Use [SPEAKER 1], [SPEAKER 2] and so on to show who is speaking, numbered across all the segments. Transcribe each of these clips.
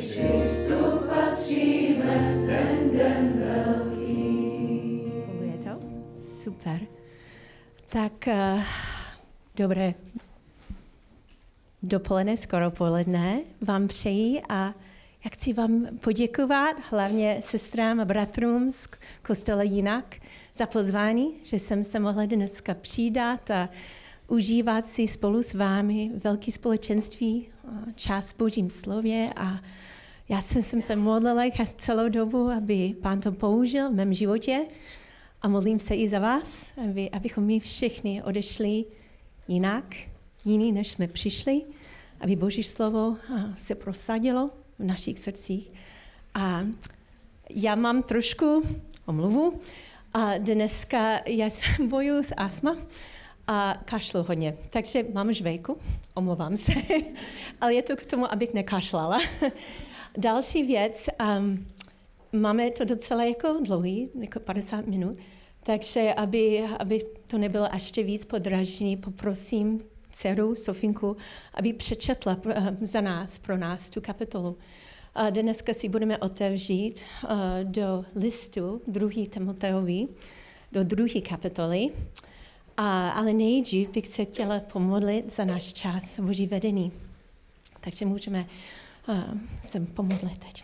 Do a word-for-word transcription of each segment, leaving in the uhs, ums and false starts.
[SPEAKER 1] Kristus patříme v ten den velký.
[SPEAKER 2] Funguje to? Super. Tak uh, dobré dopoledne, skoro poledne vám přeji a já chci vám poděkovat, hlavně sestrám a bratrům z kostela Jinak, za pozvání, že jsem se mohla dneska přidat a užívat si spolu s vámi velké společenství, čas v Božím slově a já jsem, jsem se modlila celou dobu, aby Pán to použil v mém životě a modlím se i za vás, aby, abychom my všichni odešli jinak, jiný, než jsme přišli, aby Boží slovo se prosadilo v našich srdcích. A já mám trošku omluvu a dneska já se bojuju s astma a kašlu hodně, takže mám žvejku, omlouvám se, ale je to k tomu, abych nekašlala. Další věc, um, máme to docela jako dlouhý, jako padesát minut, takže aby, aby to nebylo ještě víc podražení, poprosím dceru Sofinku, aby přečetla za nás, pro nás tu kapitolu. A dneska si budeme otevřít uh, do listu druhý Timoteovi, do druhé kapitoly, a, ale nejdřív bych se chtěla pomodlit za náš čas, Boží vedení. Takže můžeme uh, se pomodlit teď.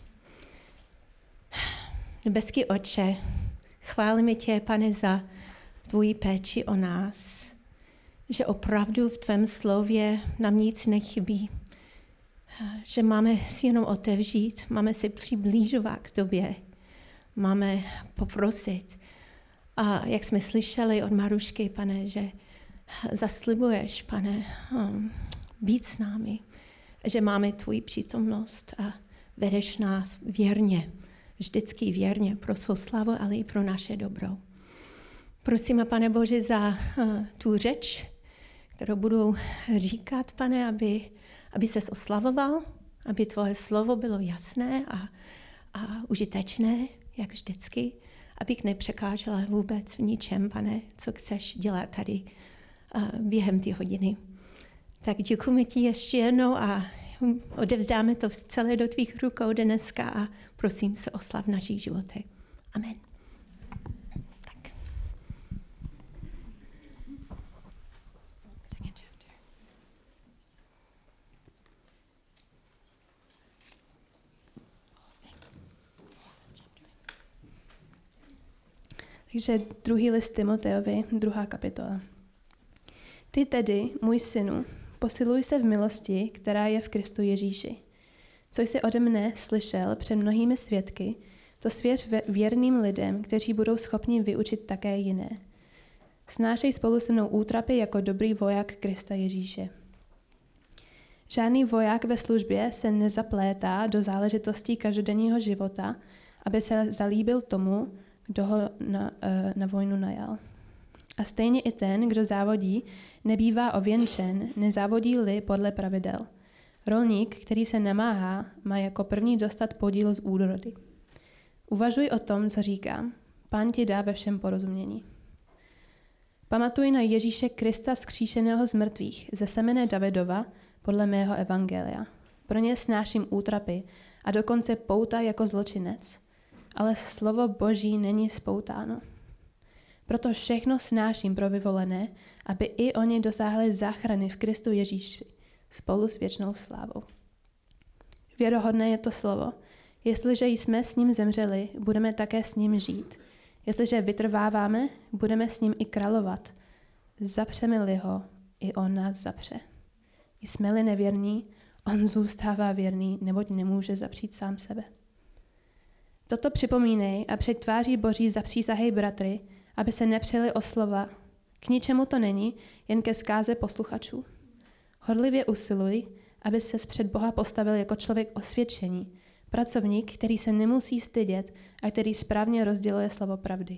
[SPEAKER 2] Nebeský Otče, chválíme tě, Pane, za tvoji péči o nás, že opravdu v tvém slově nám nic nechybí, že máme si jenom otevřít, máme se přiblížovat k tobě, máme poprosit. A jak jsme slyšeli od Marušky, Pane, že zaslibuješ, Pane, být s námi, že máme tvoji přítomnost a vedeš nás věrně, vždycky věrně pro svou slavu, ale i pro naše dobro. Prosíme, Pane Bože, za uh, tu řeč, kterou budu říkat, Pane, aby, aby ses oslavoval, aby tvoje slovo bylo jasné a, a užitečné, jak vždycky, abych nepřekážela vůbec v ničem, Pane, co chceš dělat tady uh, během té hodiny. Tak děkujeme ti ještě jednou a odevzdáme to celé do tvých rukou dneska a prosím se oslav našich životech. Amen. Tak.
[SPEAKER 3] Takže druhý list Timoteovi, druhá kapitola. Ty tedy, můj synu, posiluj se v milosti, která je v Kristu Ježíši. Co jsi ode mne slyšel před mnohými svědky, to svěř věrným lidem, kteří budou schopni vyučit také jiné. Snášej spolu se mnou útrapy jako dobrý voják Krista Ježíše. Žádný voják ve službě se nezaplétá do záležitostí každodenního života, aby se zalíbil tomu, kdo ho na, na vojnu najal. A stejně i ten, kdo závodí, nebývá ověnčen, nezávodí-li podle pravidel. Rolník, který se namáhá, má jako první dostat podíl z úrody. Uvažuj o tom, co říkám. Pán ti dá ve všem porozumění. Pamatuj na Ježíše Krista vzkříšeného z mrtvých, ze semene Davidova, podle mého evangelia. Pro ně snáším útrapy a dokonce pouta jako zločinec. Ale slovo Boží není spoutáno. Proto všechno snáším pro vyvolené, aby i oni dosáhli záchrany v Kristu Ježíši spolu s věčnou slávou. Věrohodné je to slovo. Jestliže jsme s ním zemřeli, budeme také s ním žít. Jestliže vytrváváme, budeme s ním i královat. Zapřeme-li ho, i on nás zapře. Jsme-li nevěrní, on zůstává věrný, neboť nemůže zapřít sám sebe. Toto připomínej a před tváří Boží zapřísahej bratry, aby se nepřeli o slova. K ničemu to není, jen ke zkáze posluchačů. Horlivě usiluj, aby ses před Boha postavil jako člověk osvědčený, pracovník, který se nemusí stydět a který správně rozděluje slovo pravdy.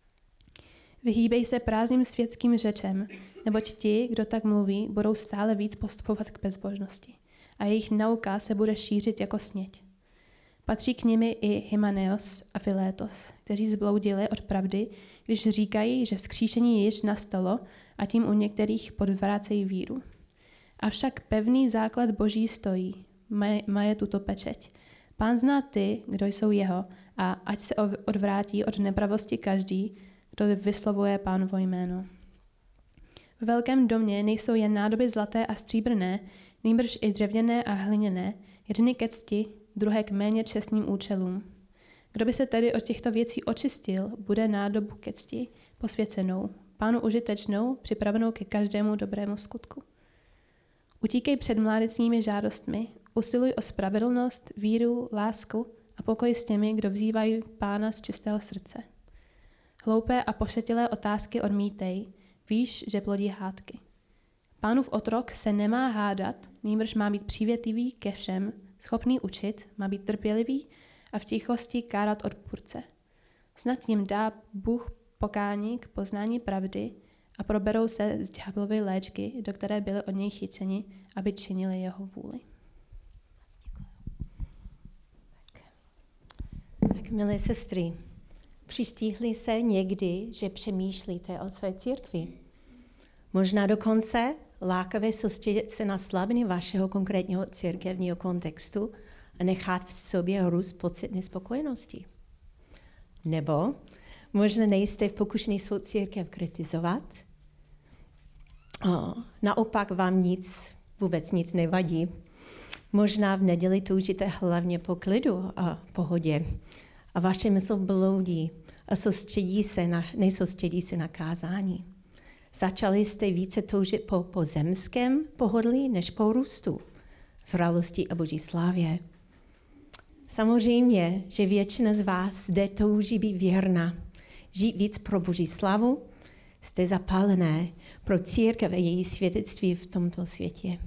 [SPEAKER 3] Vyhýbej se prázdným světským řečem, neboť ti, kdo tak mluví, budou stále víc postupovat k bezbožnosti a jejich nauka se bude šířit jako sněď. Patří k nimi i Hymeneos a Filétos, kteří zbloudili od pravdy, když říkají, že vzkříšení již nastalo a tím u některých podvrácejí víru. Avšak pevný základ Boží stojí, maje, maje tuto pečeť. Pán zná ty, kdo jsou jeho, a ať se odvrátí od nepravosti každý, kdo vyslovuje Pánovo jméno. V velkém domě nejsou jen nádoby zlaté a stříbrné, nýbrž i dřevěné a hliněné, jedny ke cti, druhé k méně čestným účelům. Kdo by se tedy od těchto věcí očistil, bude nádobu ke cti, posvěcenou, Pánu užitečnou, připravenou ke každému dobrému skutku. Utíkej před mládecními žádostmi, usiluj o spravedlnost, víru, lásku a pokoj s těmi, kdo vzývají Pána z čistého srdce. Hloupé a pošetilé otázky odmítej, víš, že plodí hádky. Pánův otrok se nemá hádat, nýbrž má být přívětivý ke všem, schopný učit, má být trpělivý a v tichosti kárat odpůrce. Snad jim dá Bůh pokání k poznání pravdy a proberou se z ďáblovy léčky, do které byli od něj chyceni, aby činili jeho vůli.
[SPEAKER 2] Tak, milé sestry, přistihli se někdy, že přemýšlíte o své církvi. Možná dokonce lákavé soustředit se na slabiny vašeho konkrétního církevního kontextu a nechat v sobě růst pocit nespokojenosti. Nebo možná nejste v pokušení svou církev kritizovat. O, naopak vám nic, vůbec nic nevadí. Možná v neděli toužíte hlavně po klidu a pohodě. A vaše mysl bloudí a soustředí se na, nesoustředí se na kázání. Začali jste více toužit po pozemském pohodlí než po růstu, zralosti a boží slávě. Samozřejmě, že většina z vás zde touží být věrná, žít víc pro boží slavu, jste zapálené pro církev a její svědectví v tomto světě.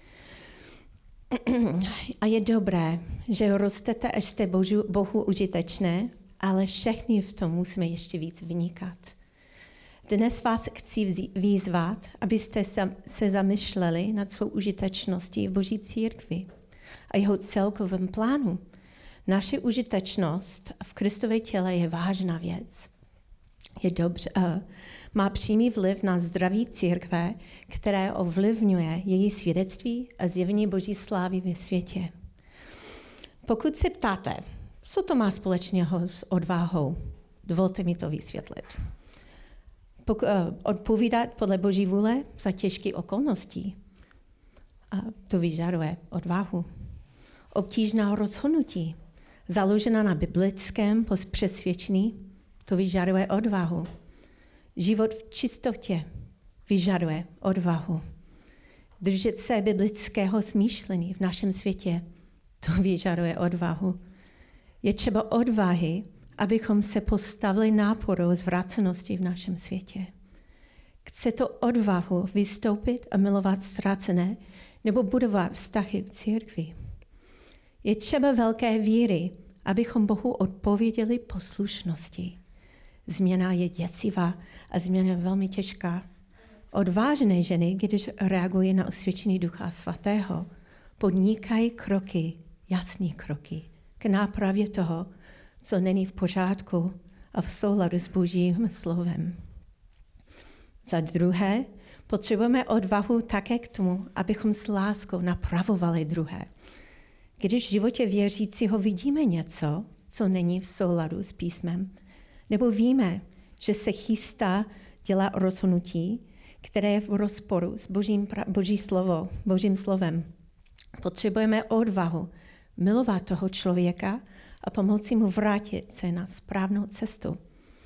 [SPEAKER 2] A je dobré, že rostete, až jste Božu, Bohu užitečné, ale všechny v tom musíme ještě víc vynikat. Dnes vás chci vyzvat, abyste se zamyšleli nad svou užitečností v Boží církvi a jeho celkovém plánu. Naše užitečnost v Kristově těle je vážná věc. Je dobře, uh, má přímý vliv na zdraví církve, které ovlivňuje její svědectví a zjevení Boží slávy ve světě. Pokud se ptáte, co to má společného s odvahou, dovolte mi to vysvětlit. Pokud, uh, odpovídat podle Boží vůle za těžké okolnosti, a to vyžaduje odvahu. Obtížná rozhodnutí, založená na biblickém přesvědčení, to vyžaduje odvahu. Život v čistotě vyžaduje odvahu. Držet se biblického smýšlení v našem světě, to vyžaduje odvahu. Je třeba odvahy, abychom se postavili náporu zvrácenosti v našem světě. Chce to odvahu vystoupit a milovat ztracené nebo budovat vztahy v církvi. Je třeba velké víry, abychom Bohu odpověděli poslušnosti. Změna je děsivá a změna je velmi těžká. Odvážné ženy, když reagují na osvědčení Ducha Svatého, podnikají kroky, jasné kroky, k nápravě toho, co není v pořádku a v souladu s Božím slovem. Za druhé, potřebujeme odvahu také k tomu, abychom s láskou napravovali druhé. Když v životě věřícího vidíme něco, co není v souladu s písmem, nebo víme, že se chystá dělat rozhodnutí, které je v rozporu s Božím, Boží slovo, Božím slovem, potřebujeme odvahu milovat toho člověka a pomoci mu vrátit se na správnou cestu.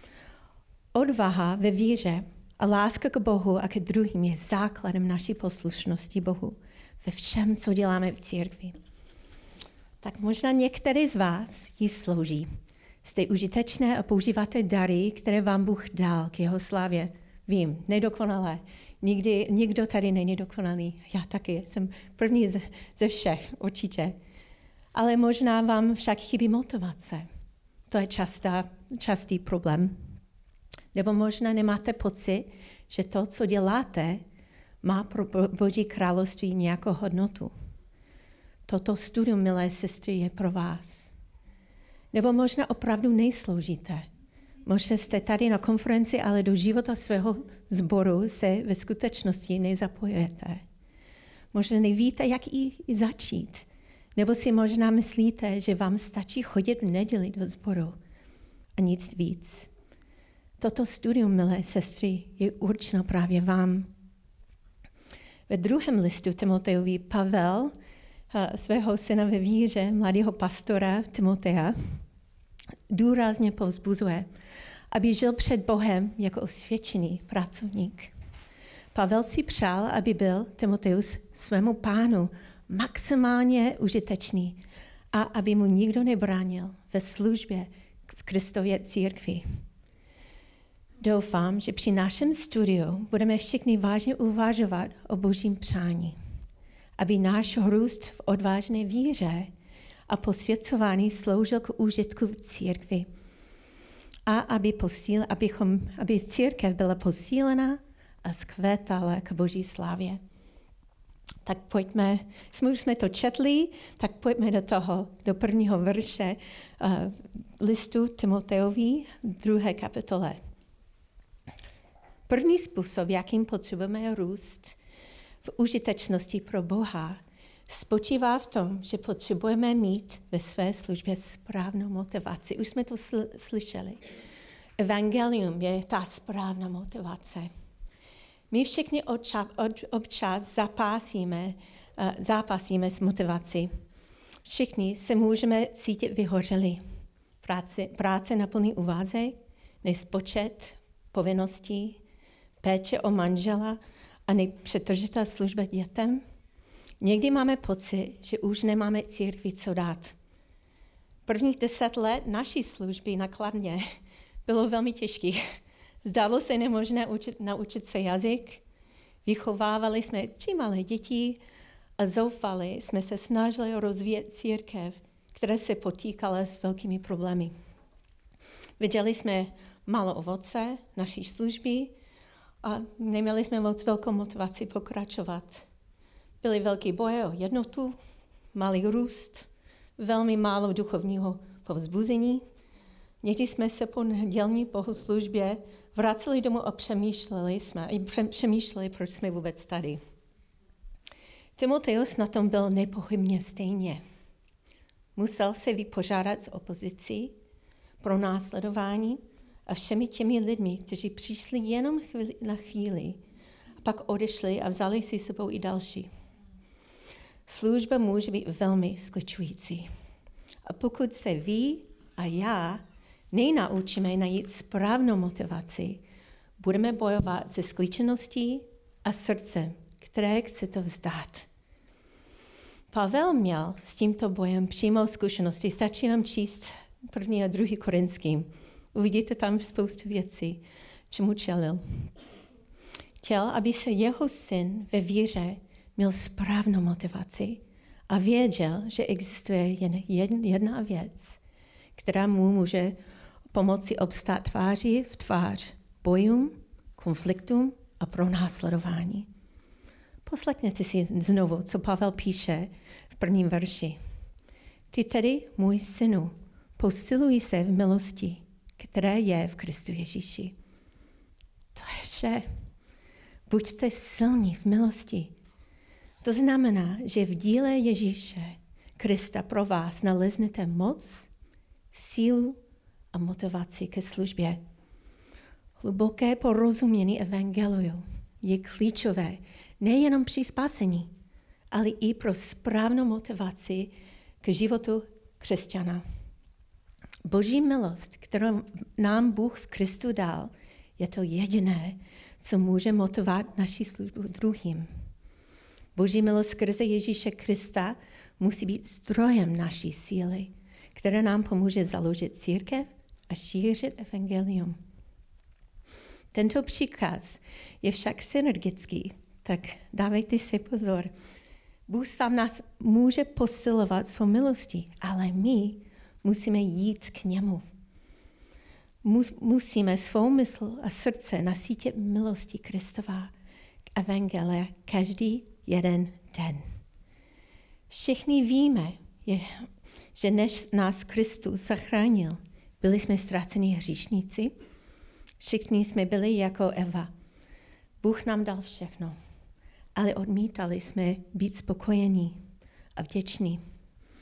[SPEAKER 2] Odvaha ve víře a láska k Bohu a ke druhým je základem naší poslušnosti Bohu ve všem, co děláme v církvi. Tak možná některý z vás jí slouží. Jste užitečné a používáte dary, které vám Bůh dal k jeho slávě. Vím, nedokonalé. Nikdy, nikdo tady není dokonalý. Já taky jsem první ze, ze všech, určitě. Ale možná vám však chybí motivace. To je častá, častý problém. Nebo možná nemáte pocit, že to, co děláte, má pro Boží království nějakou hodnotu. Toto studium, milé sestry, je pro vás. Nebo možná opravdu nejsloužíte. Možná jste tady na konferenci, ale do života svého sboru se ve skutečnosti nezapojujete. Možná nevíte, jak i začít. Nebo si možná myslíte, že vám stačí chodit v neděli do sboru a nic víc. Toto studium, milé sestry, je určeno právě vám. Ve druhém listu Timotejovi Pavel svého syna ve víře, mladého pastora Timoteja, důrazně povzbuzuje, aby žil před Bohem jako osvědčený pracovník. Pavel si přál, aby byl Timoteus svému pánu maximálně užitečný a aby mu nikdo nebránil ve službě v Kristově církvi. Doufám, že při našem studiu budeme všichni vážně uvažovat o Božím přání, aby náš růst v odvážné víře a posvěcování sloužil k užitku v církvi a aby, posíl, abychom, aby církev byla posílena a zkvétala k Boží slávě. Tak pojďme, jsme už jsme to četli, tak pojďme do toho, do prvního verše uh, listu Timotejovi, druhé kapitole. První způsob, jakým potřebujeme růst v užitečnosti pro Boha, spočívá v tom, že potřebujeme mít ve své službě správnou motivaci. Už jsme to sl- slyšeli. Evangelium je ta správná motivace. My všichni odča- od, občas zapásíme, uh, zápasíme s motivací. Všichni se můžeme cítit vyhořeli. Práce, práce na plný úvazek, nespočet povinností, péče o manžela a nepřetržitá služba dětem. Někdy máme pocit, že už nemáme církvi co dát. Prvních deset let naší služby na Kladně bylo velmi těžké. Zdálo se nemožné učit, naučit se jazyk, vychovávali jsme tři malé děti a zoufali jsme se snažili rozvíjet církev, která se potýkala s velkými problémy. Viděli jsme málo ovoce naší služby a neměli jsme moc velkou motivaci pokračovat. Byly velké boje o jednotu, malý růst, velmi málo duchovního povzbuzení. Někdy jsme se po nedělní bohoslužbě vraceli domů a přemýšleli jsme, přemýšleli, proč jsme vůbec tady. Timoteus na tom byl nepochybně stejně. Musel se vypořádat s opozicí, pro následování a všemi těmi lidmi, kteří přišli jenom chvíli, na chvíli a pak odešli a vzali si sebou i další. Služba může být velmi skličující. A pokud se vy a já nenaučíme najít správnou motivaci, budeme bojovat se skličeností a srdcem, které chce to vzdát. Pavel měl s tímto bojem přímou zkušenosti. Stačí nám číst první a druhý Korinským. Uvidíte tam spoustu věcí, čemu čelil. Chtěl, aby se jeho syn ve víře měl správnou motivaci a věděl, že existuje jen jedna věc, která mu může pomoci obstát tváří v tvář bojům, konfliktům a pronásledování. Poslechněte si znovu, co Pavel píše v prvním verši. Ty tedy, můj synu, posiluj se v milosti, které je v Kristu Ježíši. To je vše. Buďte silní v milosti. To znamená, že v díle Ježíše Krista pro vás naleznete moc, sílu a motivaci ke službě. Hluboké porozumění evangeliu je klíčové nejenom při spasení, ale i pro správnou motivaci k životu křesťana. Boží milost, kterou nám Bůh v Kristu dal, je to jediné, co může motivovat naši službu druhým. Boží milost skrze Ježíše Krista musí být zdrojem naší síly, která nám pomůže založit církev a šířit evangelium. Tento příkaz je však synergický, tak dávejte si pozor. Bůh sám nás může posilovat svou milostí, ale my musíme jít k němu. Musíme svou mysl a srdce nasítit milostí Kristova k evangelia každý jeden den. Všichni víme, je, že než nás Kristus zachránil, byli jsme ztracení hříšníci, všichni jsme byli jako Eva. Bůh nám dal všechno, ale odmítali jsme být spokojení a vděční.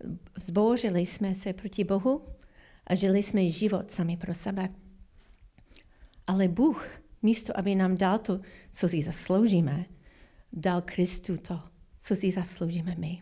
[SPEAKER 2] Zbouřili jsme se proti Bohu a žili jsme život sami pro sebe. Ale Bůh, místo aby nám dal to, co si zasloužíme, dal Kristu to, co si zasloužíme my.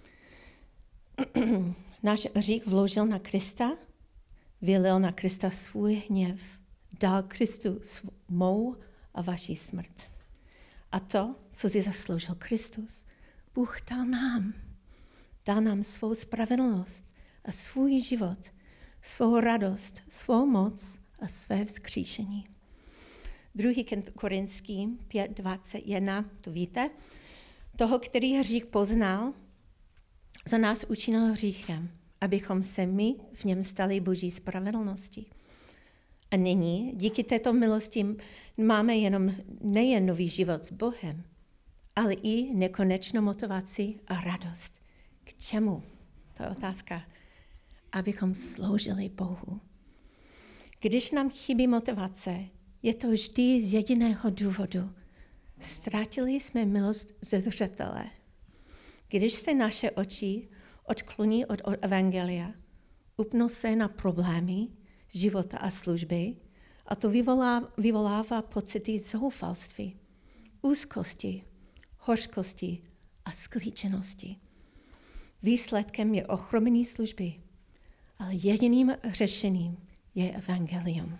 [SPEAKER 2] Náš hřích vložil na Krista, vylil na Krista svůj hněv, dal Kristu mou a vaši smrt. A to, co si zasloužil Kristus, Bůh dal nám. Dal nám svou spravedlnost a svůj život, svou radost, svou moc a své vzkříšení. druhý Korinským pět dvacet jedna, to víte, toho, který hřích poznal, za nás učinil hříchem, abychom se my v něm stali Boží spravedlnosti. A nyní, díky této milosti, máme jenom nejen nový život s Bohem, ale i nekonečnou motivaci a radost. K čemu? To je otázka. Abychom sloužili Bohu. Když nám chybí motivace, je to vždy z jediného důvodu. Ztratili jsme milost ze zřetele. Když se naše oči odkloní od evangelia, upnou se na problémy života a služby a to vyvolává, vyvolává pocity zoufalství, úzkosti, hořkosti a sklíčenosti. Výsledkem je ochromení služby, ale jediným řešením je evangelium.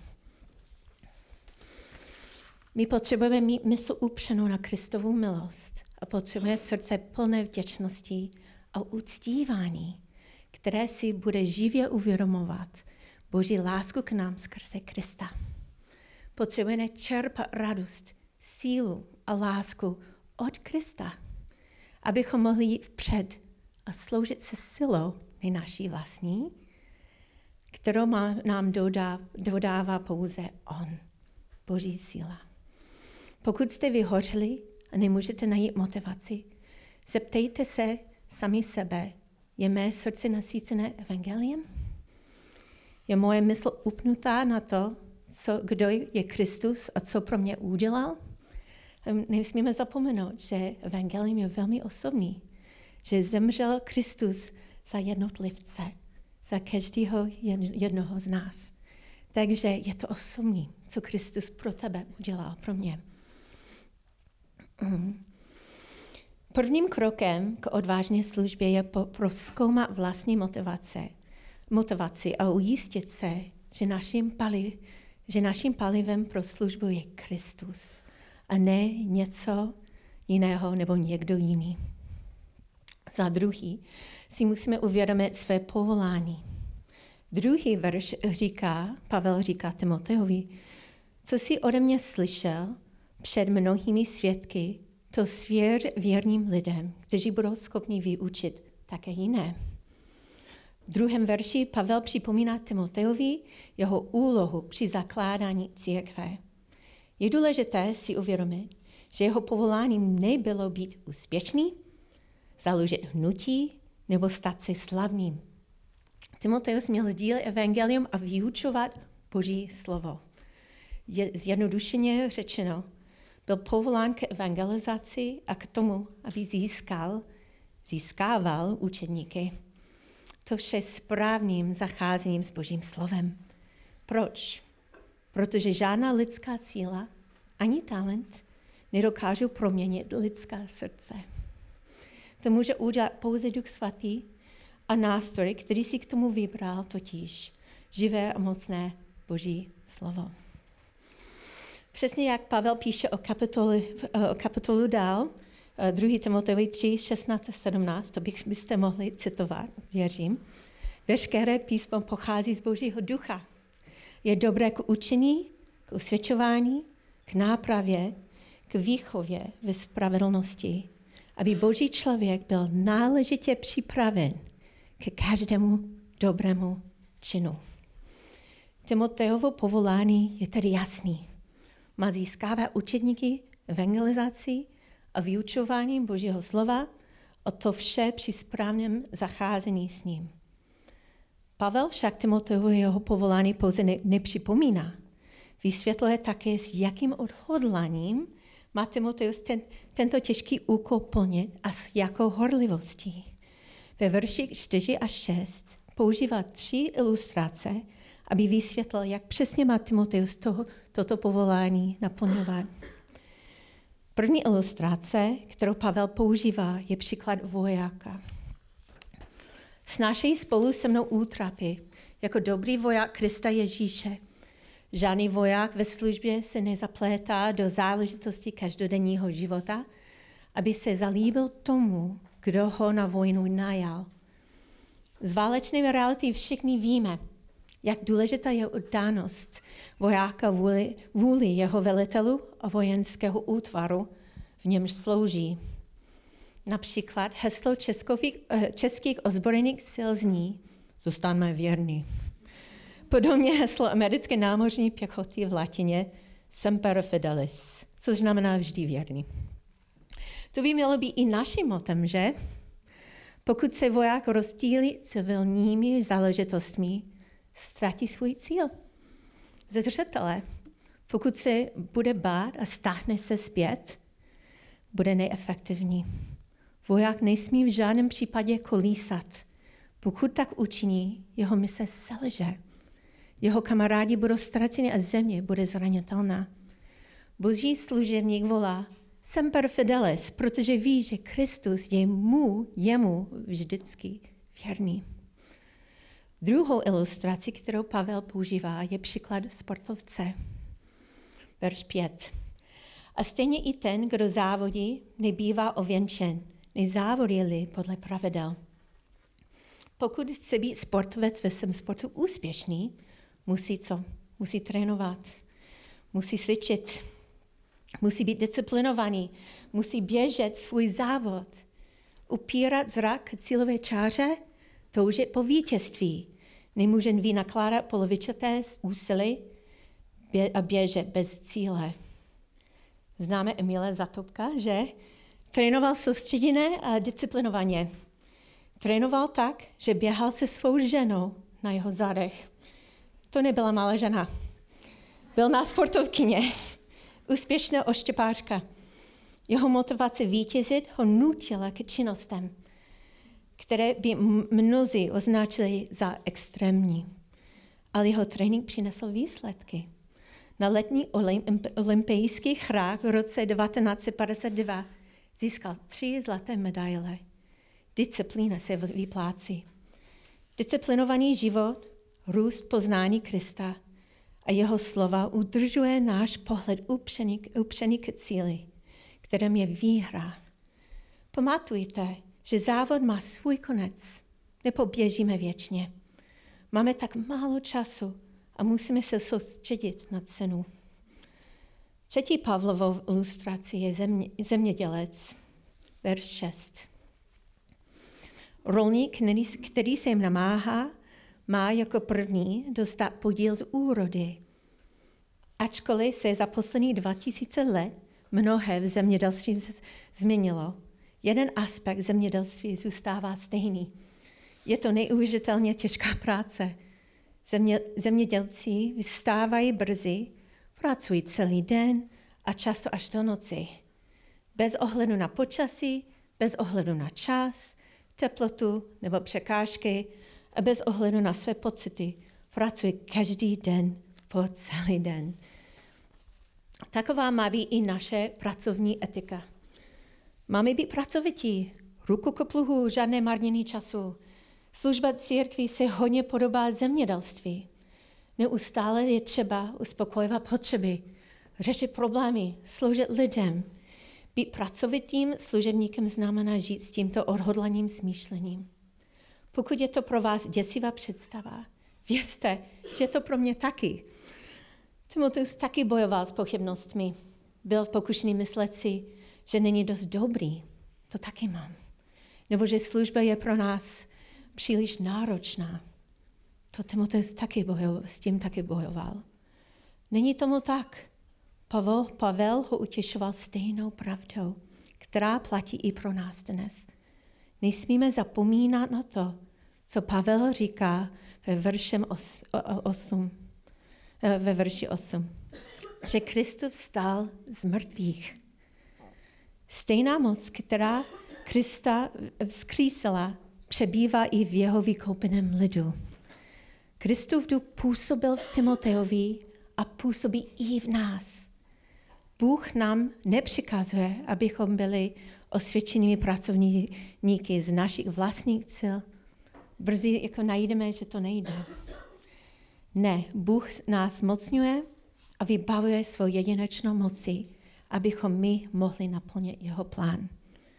[SPEAKER 2] My potřebujeme mít mysl upřenou na Kristovu milost a potřebujeme srdce plné vděčnosti a uctívání, které si bude živě uvědomovat Boží lásku k nám skrze Krista. Potřebujeme čerpat radost, sílu a lásku od Krista, abychom mohli jít vpřed a sloužit se silou, ne naší vlastní, kterou má, nám dodá, dodává pouze On, Boží síla. Pokud jste vyhořeli a nemůžete najít motivaci, zeptejte se sami sebe, je mé srdce nasýcené evangeliem? Je moje mysl upnutá na to, co, kdo je Kristus a co pro mě udělal? Nesmíme zapomenout, že evangelium je velmi osobní, že zemřel Kristus za jednotlivce, za každého jednoho z nás. Takže je to osobní, co Kristus pro tebe udělal, pro mě. Prvním krokem k odvážné službě je prozkoumat vlastní motivace, motivaci a ujistit se, že naším, paliv, že naším palivem pro službu je Kristus a ne něco jiného nebo někdo jiný. Za druhý si musíme uvědomit své povolání. Druhý verš říká, Pavel říká Timoteovi, co jsi ode mě slyšel před mnohými svědky, to svěř věrným lidem, kteří budou schopni vyučit také jiné. V druhém verši Pavel připomíná Timoteovi jeho úlohu při zakládání církve. Je důležité si uvědomit, že jeho povoláním nebylo být úspěšný, založit hnutí nebo stát se slavným. Timoteus měl sdílet evangelium a vyučovat Boží slovo. Je zjednodušeně řečeno, byl povolán k evangelizaci a k tomu, aby získal, získával učedníky. To vše správným zacházením s Božím slovem. Proč? Protože žádná lidská síla ani talent nedokážou proměnit lidská srdce. To může udělat pouze Duch Svatý a nástroj, který si k tomu vybral, totiž živé a mocné Boží slovo. Přesně jak Pavel píše o kapitolu, o kapitolu dál, druhý Timoteovi tři, šestnáct a sedmnáct, to bych, byste mohli citovat, věřím. Veškeré písmo pochází z Božího ducha. Je dobré k učení, k usvědčování, k nápravě, k výchově ve spravedlnosti, aby Boží člověk byl náležitě připraven ke každému dobrému činu. Timoteovo povolání je tedy jasný. Má získávat učedníky evangelizací a vyučováním Božího slova a to vše při správném zacházení s ním. Pavel však Timoteovo jeho povolání pouze ne, nepřipomíná. Vysvětluje také, s jakým odhodláním má Timoteus ten, tento těžký úkol plnit a s jakou horlivostí. Ve verších čtyři a šest používá tři ilustrace, aby vysvětlil, jak přesně má Timoteus toho, toto povolání naplňovat. První ilustrace, kterou Pavel používá, je příklad vojáka. Snášejí spolu se mnou útrapy, jako dobrý voják Krista Ježíše. Žádný voják ve službě se nezaplétá do záležitostí každodenního života, aby se zalíbil tomu, kdo ho na vojnu najal. Z válečné reality všichni víme, jak důležitá je oddánost vojáka vůli, vůli jeho velitelů a vojenského útvaru, v němž slouží. Například heslo českých, českých ozbrojených sil zní "Zůstaňme věrní". Podobně heslo americké námořní pěchoty v latině "Semper Fidelis", což znamená vždy věrný. To by mělo být i naším motem, že? Pokud se voják rozptýlí civilními záležitostmi, ztratí svůj cíl. Ze zřetele, pokud se bude bát a stáhne se zpět, bude neefektivní. Voják nesmí v žádném případě kolísat. Pokud tak učiní, jeho mise selže. Jeho kamarádi budou ztraceni a země bude zranitelná. Boží služebník volá Semper Fidelis, protože ví, že Kristus je mu, jemu vždycky věrný. Druhou ilustraci, kterou Pavel používá, je příklad sportovce. Verš pět. A stejně i ten, kdo závodí, nebývá ověnčen, nezávodí-li podle pravidel. Pokud chce být sportovec ve svém sportu úspěšný, musí co? Musí trénovat, musí cvičit, musí být disciplinovaný, musí běžet svůj závod, upírat zrak k cílové čáře, toužit po vítězství. Nemůže vynakládat polovičaté úsilí a běžet bez cíle. Známe Emila Zatopka, že? Trénoval soustředěně a disciplinovaně. Trénoval tak, že běhal se svou ženou na jeho zádech. To nebyla malá žena. Byl na sportovkyně, úspěšná oštěpářka. Jeho motivace vítězit ho nutila k činnostem, které by mnozí označili za extrémní. Ale jeho trénink přinesl výsledky. Na letních olympijských hrách v roce devatenáct set padesát dva získal tři zlaté medaile. Disciplína se vyplácí. Disciplinovaný život, růst poznání Krista a jeho slova udržuje náš pohled upřený, upřený k cíli, kterým je výhra. Pamatujte, že závod má svůj konec. Nepoběžíme věčně. Máme tak málo času a musíme se soustředit na cenu. Třetí Pavlovou ilustraci je země, zemědělec. Verš šest. Rolník, který se jim namáhá, má jako první dostat podíl z úrody. Ačkoliv se za poslední dva tisíce let mnohé v zemědělství změnilo, jeden aspekt zemědělství zůstává stejný. Je to neuvěřitelně těžká práce. Země, zemědělci vstávají brzy, pracují celý den a často až do noci. Bez ohledu na počasí, bez ohledu na čas, teplotu nebo překážky a bez ohledu na své pocity pracují každý den po celý den. Taková má být i naše pracovní etika. Máme být pracovití, ruku k pluhu, žádné marnění času. Služba církví se hodně podobá zemědělství. Neustále je třeba uspokojovat potřeby, řešit problémy, sloužit lidem. Být pracovitým služebníkem znamená žít s tímto odhodlaným smýšlením. Pokud je to pro vás děsivá představa, vězte, že je to pro mě taky. Timoteus taky bojoval s pochybnostmi. Byl pokušený myslet si, že není dost dobrý. To taky mám. Nebo že služba je pro nás příliš náročná. To Timoteus taky bojoval, s tím taky bojoval. Není tomu tak. Pavel, Pavel ho utěšoval stejnou pravdou, která platí i pro nás dnes. Nesmíme zapomínat na to, co Pavel říká ve, veršem os, osm, ve verši osm, že Kristus vstal z mrtvých. Stejná moc, která Krista vzkřísila, přebývá i v jeho vykoupeném lidu. Kristův duch působil v Timoteovi a působí i v nás. Bůh nám nepřikazuje, abychom byli osvědčenými pracovníky z našich vlastních sil. Brzy jako najdeme, že to nejde. Ne, Bůh nás mocňuje a vybavuje svou jedinečnou moci, abychom my mohli naplnit jeho plán.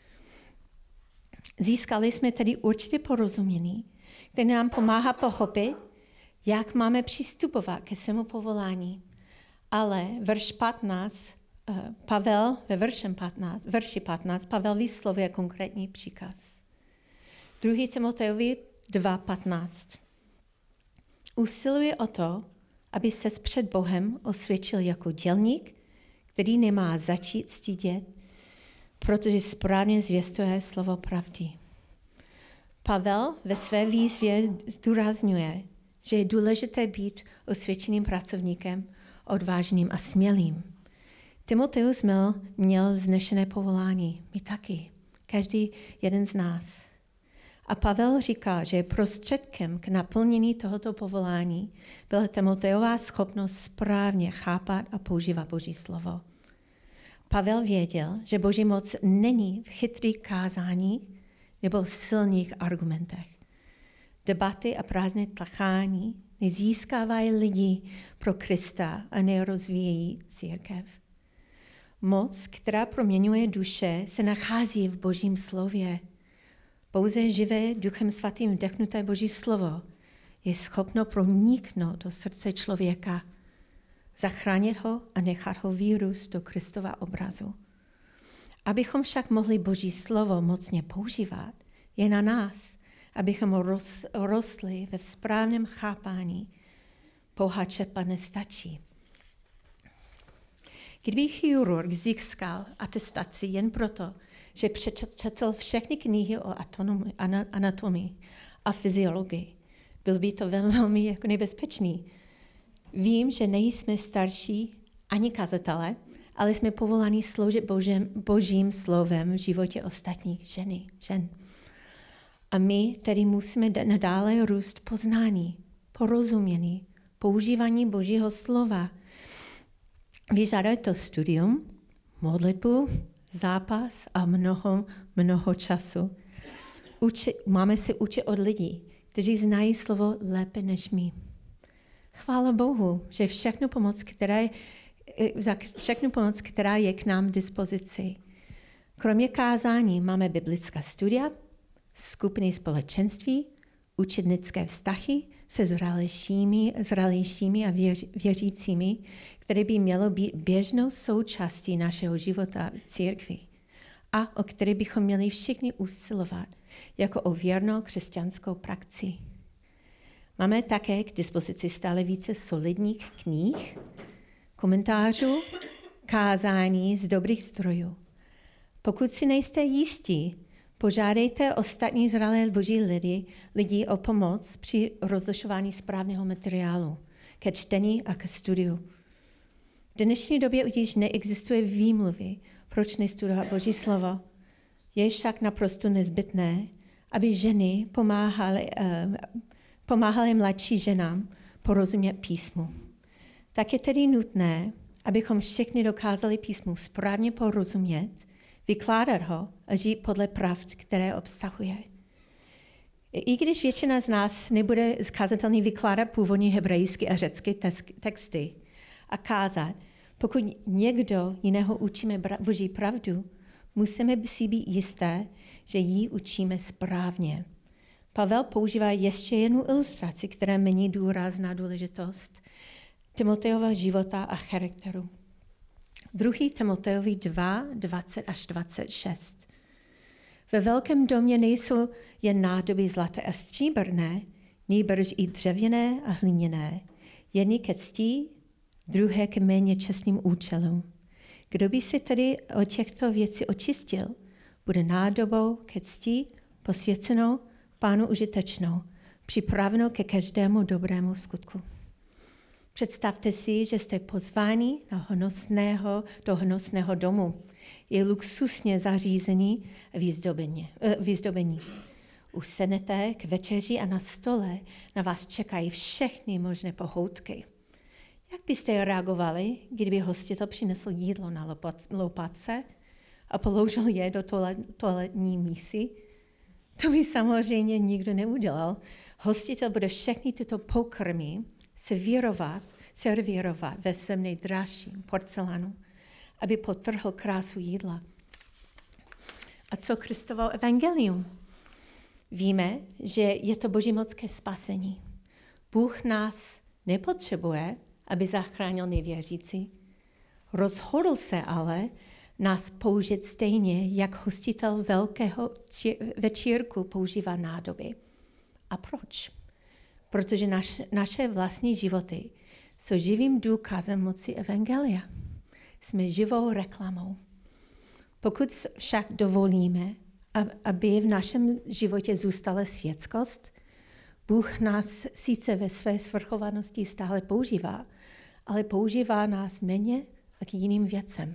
[SPEAKER 2] Získali jsme tedy určitě porozumění, které nám pomáhá pochopit, jak máme přistupovat ke svému povolání. Ale verš patnáct, Pavel, ve veršem patnáct, verši patnáct, Pavel vyslovuje konkrétní příkaz. druhý Timoteovi dva patnáct. Usiluje o to, aby ses před Bohem osvědčil jako dělník, který nemá začít stydět, protože správně zvěstuje slovo pravdy. Pavel ve své výzvě zdůrazňuje, že je důležité být osvědčeným pracovníkem, odvážným a smělým. Timoteus měl, měl vznešené povolání, my taky, každý jeden z nás. A Pavel říká, že prostředkem k naplnění tohoto povolání byla Timoteová schopnost správně chápat a používat Boží slovo. Pavel věděl, že Boží moc není v chytrých kázání nebo silných argumentech. Debaty a prázdné tlachání nezískávají lidi pro Krista a nerozvíjejí církev. Moc, která proměňuje duše, se nachází v Božím slově. Pouze živé Duchem Svatým vdechnuté Boží slovo je schopno proniknout do srdce člověka, zachránit ho a nechat ho vyrůst do Kristova obrazu. Abychom však mohli Boží slovo mocně používat, je na nás, abychom rostli ve správném chápání. Pouhá četba nestačí. Kdyby chirurg získal atestaci jen proto, že přečetl všechny knihy o anatomii a fyziologii, byl by to velmi jako nebezpečný. Vím, že nejsme starší ani kazatele, ale jsme povolaní sloužit božím, božím slovem v životě ostatních ženy, žen. A my tedy musíme nadále růst poznání, porozumění, používání Božího slova. Vyžaduje to studium, modlitbu, zápas a mnoho, mnoho času. Uči, máme se učit od lidí, kteří znají slovo lépe než my. Chvála Bohu, že všechnu pomoc, která je, za všechnu pomoc, která je k nám k dispozici. Kromě kázání máme biblická studia, skupiny společenství, učednické vztahy se zralejšími, zralejšími a věř, věřícími, které by mělo být běžnou součástí našeho života v církvi a o které bychom měli všichni usilovat jako o věrnou křesťanskou praxi. Máme také k dispozici stále více solidních knih, komentářů, kázání z dobrých zdrojů. Pokud si nejste jistí, požádejte ostatní zralé boží lidi, lidi o pomoc při rozlišování správného materiálu, ke čtení a ke studiu. V dnešní době už neexistuje výmluvy, proč nestudovat Boží slovo. Je však naprosto nezbytné, aby ženy pomáhaly, uh, pomáhaly mladší ženám porozumět písmu. Tak je tedy nutné, abychom všichni dokázali písmu správně porozumět, vykládat ho a žít podle pravd, které obsahuje. I když většina z nás nebude kázatelný vykládat původní hebrejské a řecké texty a kázat, pokud někdo jiného učíme Boží pravdu, musíme si být jisté, že ji učíme správně. Pavel používá ještě jednu ilustraci, která mění důraz na důležitost Timoteova života a charakteru. druhý Timoteovi dva, dvacet až dvacet šest. Ve velkém domě nejsou jen nádoby zlaté a stříbrné, nýbrž i dřevěné a hliněné, jedni ke cti, druhé k méně čestným účelům. Kdo by si tedy od těchto věcí očistil, bude nádobou ke cti, posvěcenou, Pánu užitečnou, připravenou ke každému dobrému skutku. Představte si, že jste pozváni na honosného, do honosného domu. Je luxusně zařízený a vyzdobení. Usednete k večeři a na stole na vás čekají všechny možné pochoutky. Jak byste reagovali, kdyby hostitel přinesl jídlo na loupatce a položil je do toaletní mísy? To by samozřejmě nikdo neudělal. Hostitel bude všechny tyto pokrmy servírovat, servírovat ve svém nejdražším porcelánu, aby podtrhl krásu jídla. A co Kristovo evangelium? Víme, že je to Boží moc ke spasení. Bůh nás nepotřebuje, aby zachránil nevěřící. Rozhodl se ale nás použít stejně, jak hostitel velkého večírku používá nádoby. A proč? Protože naš, naše vlastní životy jsou živým důkazem moci evangelia. Jsme živou reklamou. Pokud však dovolíme, aby v našem životě zůstala světskost, Bůh nás sice ve své svrchovanosti stále používá, ale používá nás méně a k jiným věcem.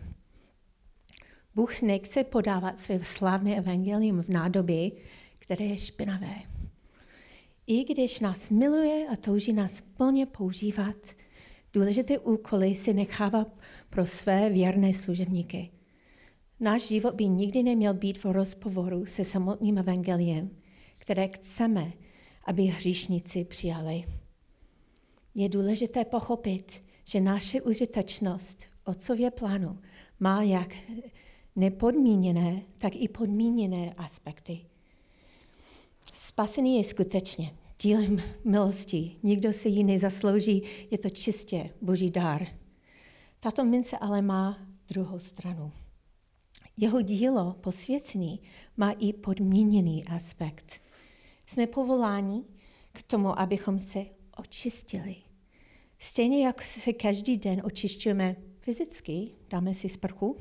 [SPEAKER 2] Bůh nechce podávat své slavné evangelium v nádobě, které je špinavé. I když nás miluje a touží nás plně používat, důležité úkoly si nechává pro své věrné služebníky. Náš život by nikdy neměl být v rozpovoru se samotným evangeliem, které chceme, aby hříšníci přijali. Je důležité pochopit, že naše užitečnost Otcově plánu má jak nepodmíněné, tak i podmíněné aspekty. Spasení je skutečně dílem milosti. Nikdo se jí nezaslouží, je to čistě Boží dar. Tato mince ale má druhou stranu. Jeho dílo posvěcení má i podmíněný aspekt. Jsme povoláni k tomu, abychom se očistili. Stejně jak se každý den očišťujeme fyzicky, dáme si sprchu,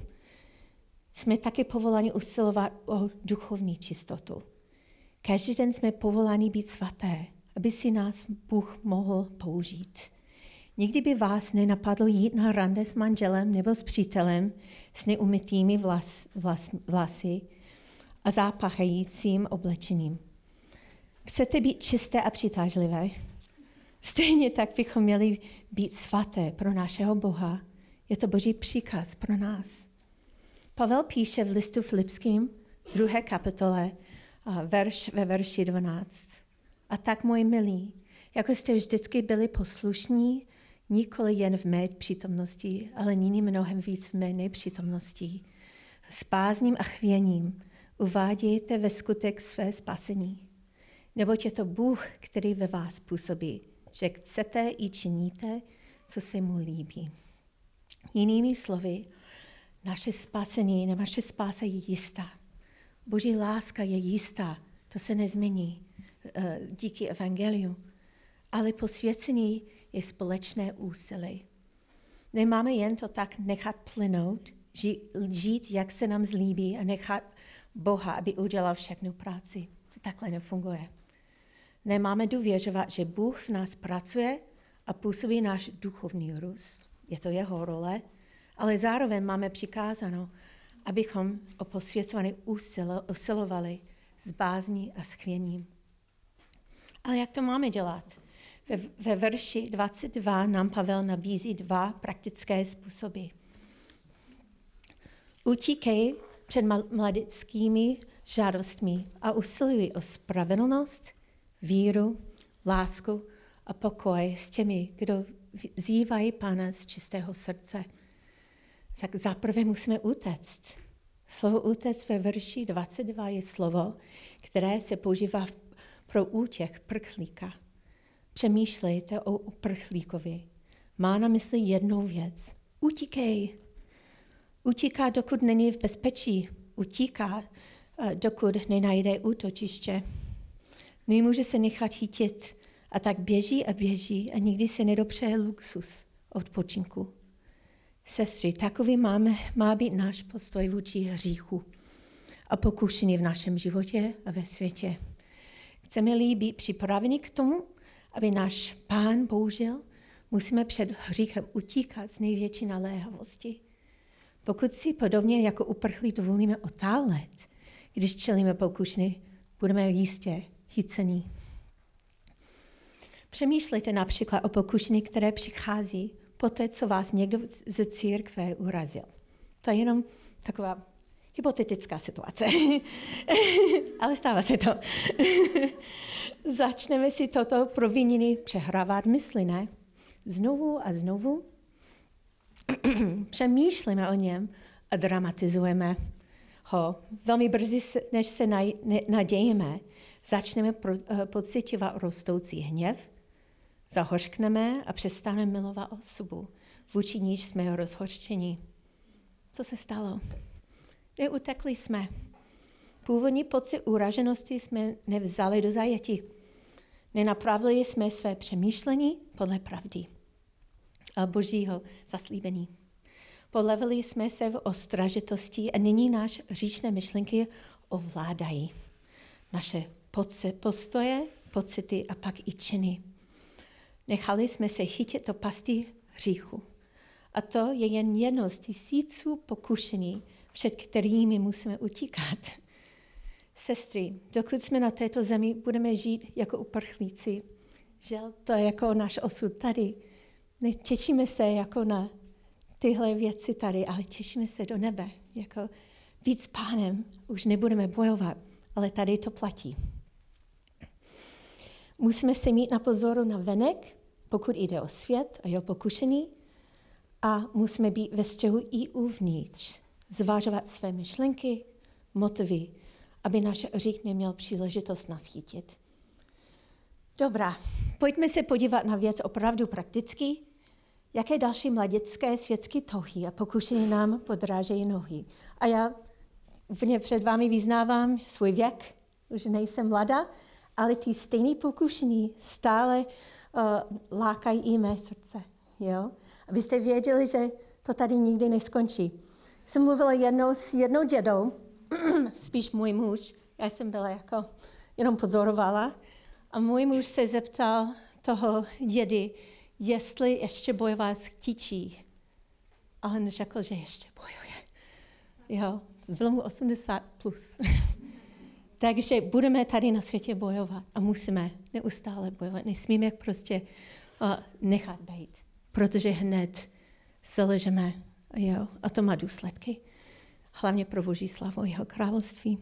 [SPEAKER 2] jsme také povoláni usilovat o duchovní čistotu. Každý den jsme povoláni být svaté, aby si nás Bůh mohl použít. Nikdy by vás nenapadlo jít na rande s manželem nebo s přítelem s neumytými vlas, vlas, vlasy a zápachajícím oblečením. Chcete být čisté a přitažlivé? Stejně tak bychom měli být svaté pro našeho Boha. Je to Boží příkaz pro nás. Pavel píše v listu Filipským, druhé kapitole, verš, ve verši dvanáct. A tak, moji milí, jako jste vždycky byli poslušní, nikoli jen v mé přítomnosti, ale nyní mnohem víc v mé nepřítomnosti. S bázním a chvěním uvádějte ve skutek své spasení. Neboť je to Bůh, který ve vás působí, že chcete i činíte, co se mu líbí. Jinými slovy, naše spasení, naše spása je jistá. Boží láska je jistá, to se nezmění díky evangeliu. Ale posvěcení je společné úsilí. Nemáme jen to tak nechat plynout, žít, jak se nám zlíbí a nechat Boha, aby udělal všechnu práci. To takhle nefunguje. Nemáme důvěřovat, že Bůh v nás pracuje a působí náš duchovní růst. Je to jeho role, ale zároveň máme přikázáno, abychom o posvěcování usilovali s bázní a s chvěním. Ale jak to máme dělat? Ve, ve verši dvacet dva nám Pavel nabízí dva praktické způsoby. Utíkej před mladickými žádostmi a usiluj o spravedlnost, víru, lásku a pokoj s těmi, kdo vzývají Pána z čistého srdce. Tak zaprvé musíme utéct. Slovo utéct ve verši dvacet dva je slovo, které se používá pro útěk prchlíka. Přemýšlejte o uprchlíkovi. Má na mysli jednou věc. Utíkej. Utíká, dokud není v bezpečí. Utíká, dokud nenajde útočiště. Nemůže se nechat chytit a tak běží a běží a nikdy se nedopřeje luxus odpočinku. Sestry, takový máme, má být náš postoj vůči hříchu a pokušení v našem životě a ve světě. Chceme-li být připraveni k tomu, aby náš Pán použil, musíme před hříchem utíkat z největší naléhavosti. Pokud si podobně jako uprchlí dovolíme otálet, když čelíme pokušení, budeme jistě chycení. Přemýšlejte například o pokušení, které přichází poté, co vás někdo ze církve urazil. To je jenom taková hypotetická situace, ale stává se to. Začneme si toto provinění přehrávat mysli, ne? Znovu a znovu přemýšlíme o něm a dramatizujeme ho. Velmi brzy, než se nadějeme, začneme pro, uh, pociťovat rostoucí hněv, zahořkneme a přestaneme milovat osobu, vůči níž jsme rozhořčení. Co se stalo? Neutekli jsme. Původní pocit uraženosti jsme nevzali do zajetí. Nenapravili jsme své přemýšlení podle pravdy a Božího zaslíbení. Podlevili jsme se v ostražitosti a nyní náš hříšné myšlenky ovládají. Naše postoje, pocity a pak i činy. Nechali jsme se chytit do pasti hříchu. A to je jen jedno z tisíců pokušení, před kterými musíme utíkat. Sestry, dokud jsme na této zemi, budeme žít jako uprchlíci. Žel, to je jako náš osud tady. Netěšíme se jako na tyhle věci tady, ale těšíme se do nebe. Jako být s Pánem, už nebudeme bojovat, ale tady to platí. Musíme se mít na pozoru na venek, pokud jde o svět a jeho pokušení, a musíme být ve střehu i uvnitř. Zvážovat své myšlenky, motivy, aby náš hřích neměl příležitost nás chytit. Dobrá, pojďme se podívat na věc opravdu prakticky. Jaké další mladěcké světské touhy a pokušení nám podrážejí nohy. A já úplně před vámi vyznávám svůj věk, už nejsem mladá, ale ty stejné pokušení stále uh, lákají i mé srdce. Jo? Abyste věděli, že to tady nikdy neskončí. Jsem mluvila jednou s jednou dědou, spíš můj muž, já jsem byla jako, jenom pozorovala, a můj muž se zeptal toho dědy, jestli ještě bojoval s chtíčí. A on řekl, že ještě bojuje. Jo, bylo mu osmdesát plus. Takže budeme tady na světě bojovat a musíme neustále bojovat. Nesmíme prostě uh, nechat být, protože hned selžeme. Jo, a to má důsledky. Hlavně pro Boží slavu a jeho království.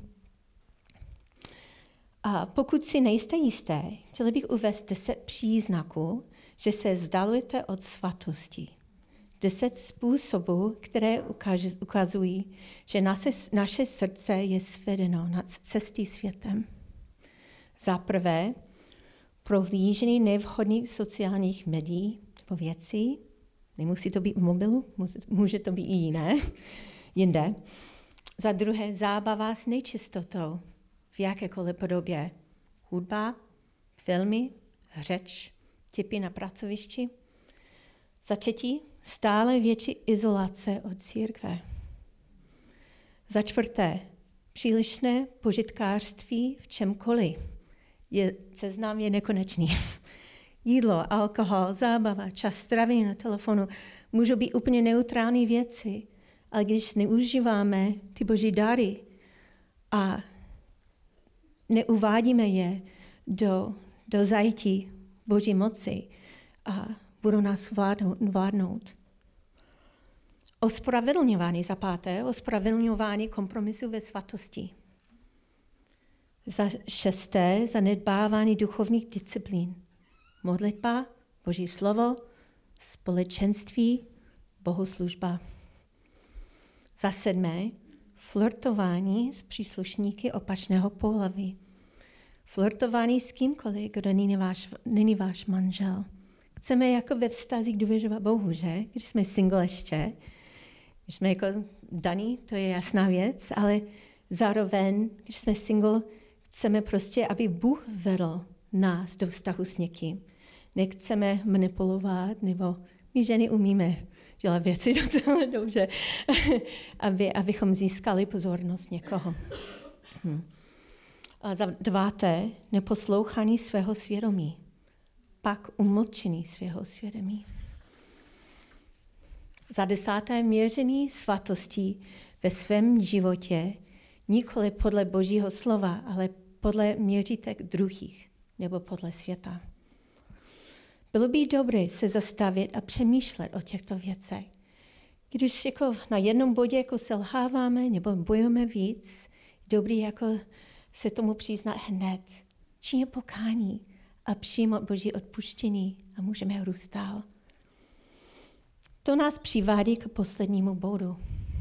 [SPEAKER 2] A pokud si nejste jisté, chtěla bych uvést deset příznaků, že se vzdalujete od svatosti. Deset způsobů, které ukazují, že naše, naše srdce je svedeno nad cesty světem. Za prvé, prohlížení nevhodných sociálních médií nebo věcí. Nemusí to být v mobilu, může to být i jiné, jinde. Za druhé, zábava s nečistotou v jakékoliv podobě. Hudba, filmy, řeč, tipy na pracovišti. Za třetí, stále větší izolace od církve. Za čtvrté, přílišné požitkářství v čemkoliv. Je, seznam je nekonečný. Jídlo, alkohol, zábava, čas strávení na telefonu můžou být úplně neutrální věci, ale když neužíváme ty Boží dary a neuvádíme je do, do zajetí Boží moci, a budou nás vládnout. vládnout. Ospravedlňování za páté, ospravedlňování kompromisu ve svatosti. Za šesté, zanedbávání duchovních disciplín. Modlitba, Boží slovo, společenství, bohoslužba. Za sedmé, flirtování s příslušníky opačného pohlaví. Flirtování s kýmkoliv, kdo není váš, není váš manžel. Chceme jako ve vztazích důvěřovat Bohu, že? Když jsme single ještě, když jsme jako daní, to je jasná věc, ale zároveň, když jsme single, chceme prostě, aby Bůh vedl nás do vztahu s někým. Nechceme manipulovat, nebo my ženy umíme dělat věci docela dobře, aby, abychom získali pozornost někoho. Hm. A za deváté, neposlouchání svého svědomí. Pak umlčení svého svědomí. Za desáté, měření svatostí ve svém životě, nikoli podle Božího slova, ale podle měřítek druhých nebo podle světa. Bylo by dobré se zastavit a přemýšlet o těchto věcech. Když jako na jednom bodě jako selháváme nebo bojujeme víc, dobrý jako se tomu přiznat hned, činit pokání a přijmout Boží odpuštění a můžeme růst dál. To nás přivádí k poslednímu bodu.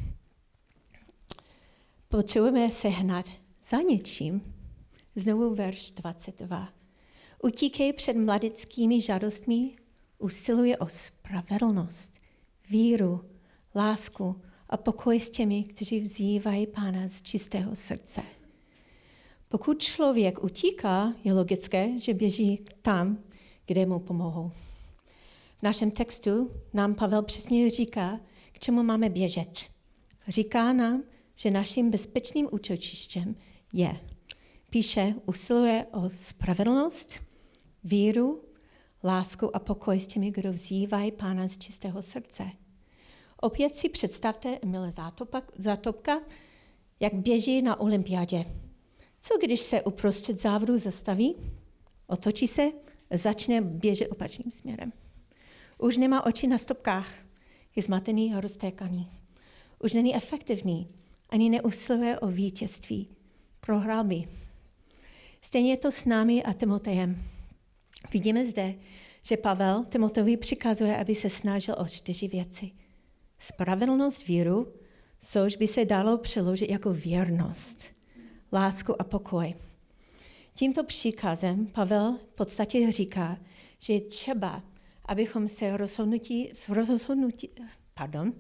[SPEAKER 2] Potřebujeme se hnat za něčím. Znovu verš dvacet dva. Utíkej před mladickými žádostmi, usiluje o spravedlnost, víru, lásku a pokoj s těmi, kteří vzývají Pána z čistého srdce. Pokud člověk utíká, je logické, že běží tam, kde mu pomohou. V našem textu nám Pavel přesně říká, k čemu máme běžet. Říká nám, že naším bezpečným útočištěm je. Píše, usiluje o spravedlnost, víru, lásku a pokoj s těmi, kdo vzývají Pána z čistého srdce. Opět si představte Emila Zátopka, jak běží na olympiádě. Co když se uprostřed závodu zastaví, otočí se a začne běžet opačným směrem. Už nemá oči na stopkách, je zmatený a roztékaný. Už není efektivní, ani neusiluje o vítězství. Prohrál by. Stejně je to s námi a Timotejem. Vidíme zde, že Pavel Timoteovi přikazuje, aby se snažil o čtyři věci. Spravedlnost, víru, což by se dalo přeložit jako věrnost, lásku a pokoj. Tímto příkazem Pavel v podstatě říká, že je třeba, abychom se rozhodnutí, rozhodnutí pardon,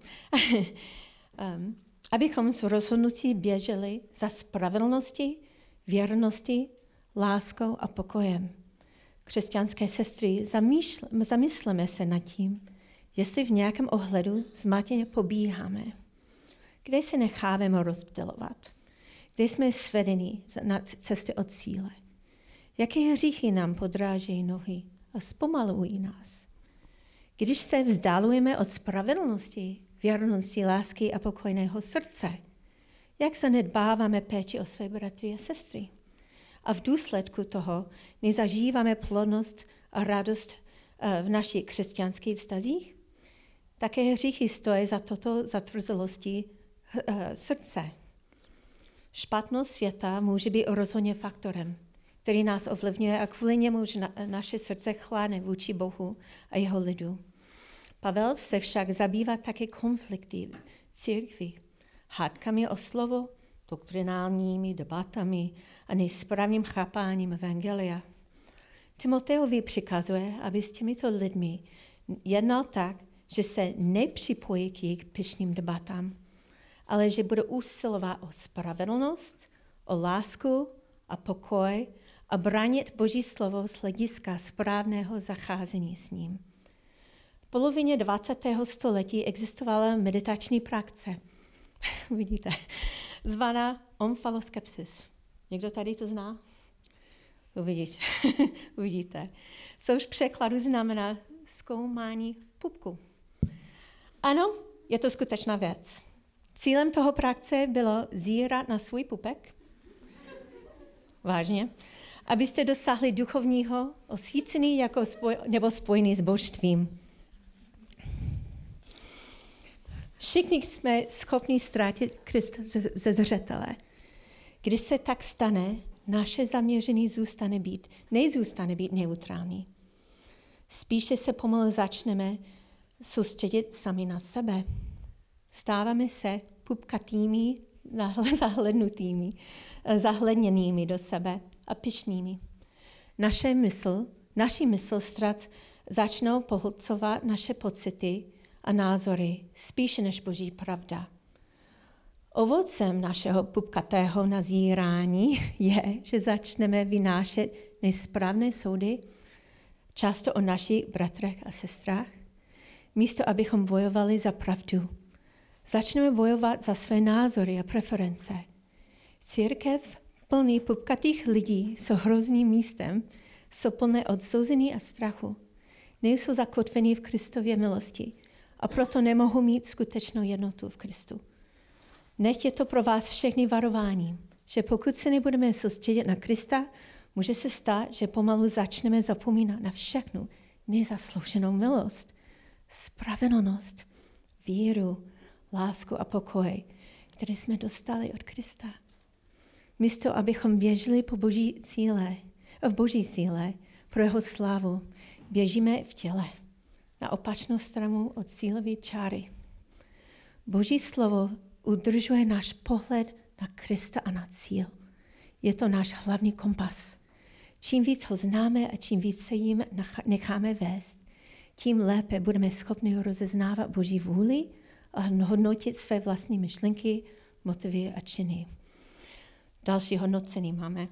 [SPEAKER 2] um, abychom s rozhodnutí běželi za spravedlností, věrností, láskou a pokojem. Křesťanské sestry, zamýšle, zamysleme se nad tím, jestli v nějakém ohledu zmateně pobíháme, kde se necháváme rozptylovat, kde jsme svedeni na cestě od cíle, jaké hříchy nám podrážejí nohy a zpomalují nás. Když se vzdálujeme od spravedlnosti, věrnosti, lásky a pokojného srdce, jak zanedbáváme péči o své bratry a sestry. A v důsledku toho nezažíváme plodnost a radost v našich křesťanských vztazích. Také hříchy stojí za toto zatvrzelosti srdce. Špatnost světa může být rozhodně faktorem, který nás ovlivňuje a kvůli němu na, naše srdce chladne vůči Bohu a jeho lidu. Pavel se však zabývá také konflikty církví, hádkami o slovo, doktrinálními debatami a nesprávným chápáním evangelia. Timoteovi přikazuje, aby s těmito lidmi jednal tak, že se nepřipojí k jejich pyšným debatám, ale že bude usilovat o spravedlnost, o lásku a pokoj a bránit Boží slovo z hlediska správného zacházení s ním. V polovině dvacátého století existovala meditační praxe, vidíte, zvaná omfaloskepsis. Někdo tady to zná? Uvidíte. Uvidíte. Což v překladu znamená zkoumání pupku. Ano, je to skutečná věc. Cílem toho praxe bylo zírat na svůj pupek, vážně, abyste dosáhli duchovního osvícení jako spoj, nebo spojený s božstvím. Všichni jsme schopni ztrátit Krista ze zřetele. Když se tak stane, naše zaměření zůstane být, nezůstane být neutrální. Spíše se pomalu začneme soustředit sami na sebe. Stáváme se pupkatými, zahlednutými, zahledněnými do sebe a pyšnými. Naše mysl, naši mysl ztrat začnou pohlcovat naše pocity a názory spíše než Boží pravda. Ovocem našeho pupkatého nazírání je, že začneme vynášet nesprávné soudy, často o našich bratrech a sestrách, místo abychom bojovali za pravdu. Začneme bojovat za své názory a preference. Církev plný pupkatých lidí jsou hrozným místem, jsou plné odsouzení a strachu. Nejsou zakotvení v Kristově milosti a proto nemohou mít skutečnou jednotu v Kristu. Nech je to pro vás všechny varování. že pokud se nebudeme soustředit na Krista, může se stát, že pomalu začneme zapomínat na všechnu nezaslouženou milost, spravedlnost, víru, lásku a pokoj, které jsme dostali od Krista. Místo, abychom běželi po boží cíle, v boží síle pro jeho slávu, běžíme v těle na opačnou stranu od cílové čáry. Boží slovo udržuje náš pohled na Krista a na cíl. Je to náš hlavní kompas. Čím víc ho známe a čím víc se jim necháme vést, tím lépe budeme schopni rozeznávat Boží vůli a hodnotit své vlastní myšlenky, motivy a činy. Další hodnocení máme.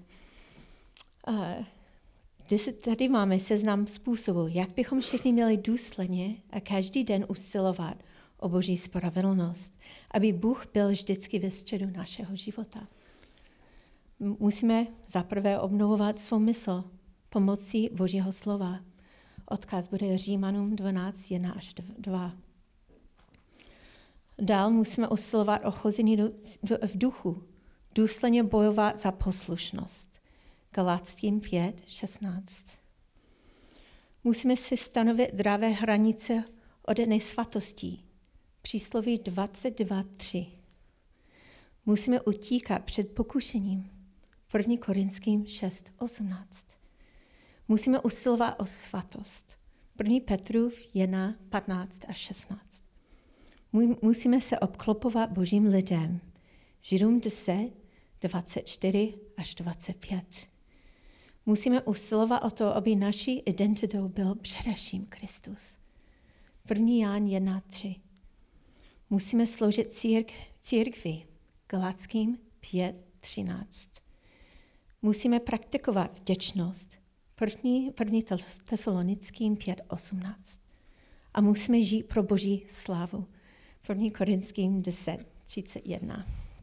[SPEAKER 2] Tady máme seznam způsobů, jak bychom všichni měli důsledně a každý den usilovat o Boží spravedlnost, aby Bůh byl vždycky ve středu našeho života. Musíme zaprvé obnovovat svou mysl pomocí Božího slova. Odkaz bude Římanům dvanáct, jedna až dva. Dál musíme usilovat o chození v duchu, důsledně bojovat za poslušnost. Galackým pět, šestnáct. Musíme si stanovit zdravé hranice od nesvatostí. Přísloví dvacet dva, tři. Musíme utíkat před pokušením. první Korinským šest, osmnáct. Musíme usilovat o svatost. první Petrův jedna, patnáct a šestnáct. Musíme se obklopovat božím lidem. Židům deset, dvacet čtyři až dvacet pět. Musíme usilovat o to, aby naší identitou byl především Kristus. první Jan jedna, tři. Musíme sloužit círk, církvi. Galackým pět, třináct. Musíme praktikovat vděčnost. První, první Tesalonickým pět, osmnáct. A musíme žít pro Boží slávu. první Korinským deset, třicet jedna.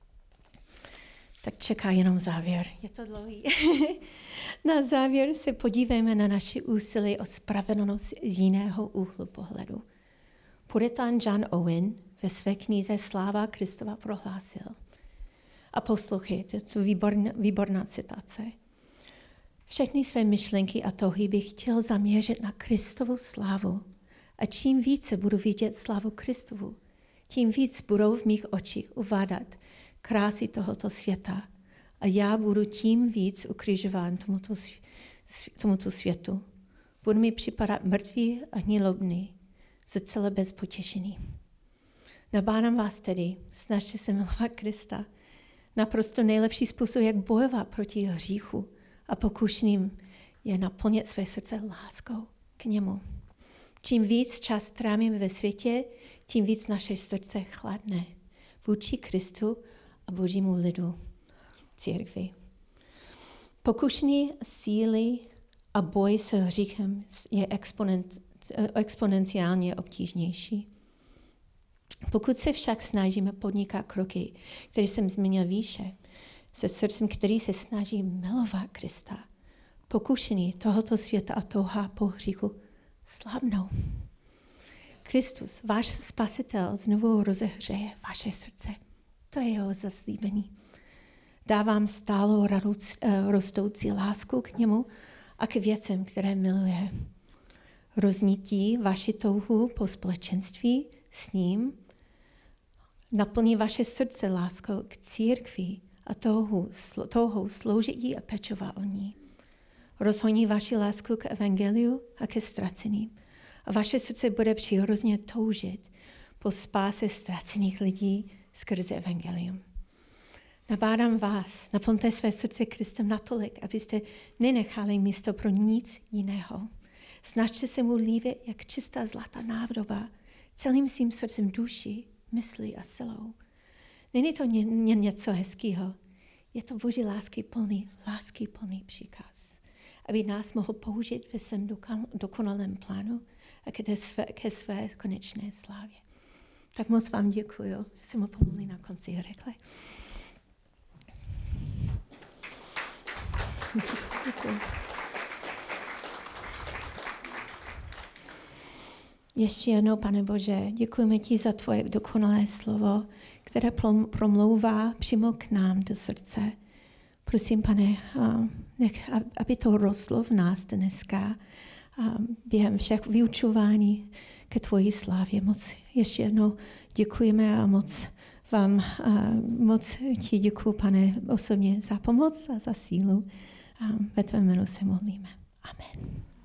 [SPEAKER 2] Tak čeká jenom závěr. Je to dlouhý. Na závěr se podívejme na naši úsilí o spravedlnost z jiného úhlu pohledu. Puritán John Owen ve své knize Sláva Kristova prohlásil. A poslouchejte, to je výborná, výborná citace. Všechny své myšlenky a touhy bych chtěl zaměřit na Kristovu slávu. A čím více budu vidět slávu Kristovu, tím víc budou v mých očích uvádat krásy tohoto světa. A já budu tím víc ukřižován tomuto, tomuto světu. Budu mi připadat mrtvý a hnilobný, zcela bez potěšení. Nabádám vás tedy, snažte se milovat Krista. Naprosto nejlepší způsob, jak bojovat proti hříchu a pokušením, je naplnit své srdce láskou k němu. Čím víc čas trávíme ve světě, tím víc naše srdce chladne vůči Kristu a Božímu lidu, církvi. Pokušení, síly a boj se hříchem je exponent, exponenciálně obtížnější. Pokud se však snažíme podnikat kroky, které jsem zmínil výše, se srdcem, který se snaží milovat Krista, pokušení tohoto světa a touha po hříchu slabnou. Kristus, váš spasitel, znovu rozehřeje vaše srdce. To je jeho zaslíbení. Dávám stálou rostoucí lásku k němu a k věcem, které miluje. Roznítí vaši touhu po společenství s ním, naplní vaše srdce láskou k církvi a touhou, touhou sloužit jí a pečovat o ní. Rozhoní vaši lásku k evangeliu a ke ztraceným. A vaše srdce bude přirozeně toužit po spáse ztracených lidí skrze evangelium. Nabádám vás, naplňte své srdce Kristem natolik, abyste nenechali místo pro nic jiného. Snažte se mu líbit jak čistá zlatá nádoba, celým svým srdcem, duší, myslí a silou. Není to ně, ně něco hezkého, je to Boží lásky plný, lásky plný příkaz, aby nás mohl použít ve svém dokonalém plánu a ke své, ke své konečné slávě. Tak moc vám děkuju, jsem mu pomohli na konci řekla. Děkuji. Ještě jednou, Pane Bože, děkujeme ti za tvoje dokonalé slovo, které promlouvá přímo k nám do srdce. Prosím, pane, nech, aby to rostlo v nás dneska během všech vyučování ke tvojí slávě. Moc ještě jednou děkujeme a moc vám, moc ti děkuju, pane, osobně za pomoc a za sílu. Ve tvém jménu se modlíme. Amen.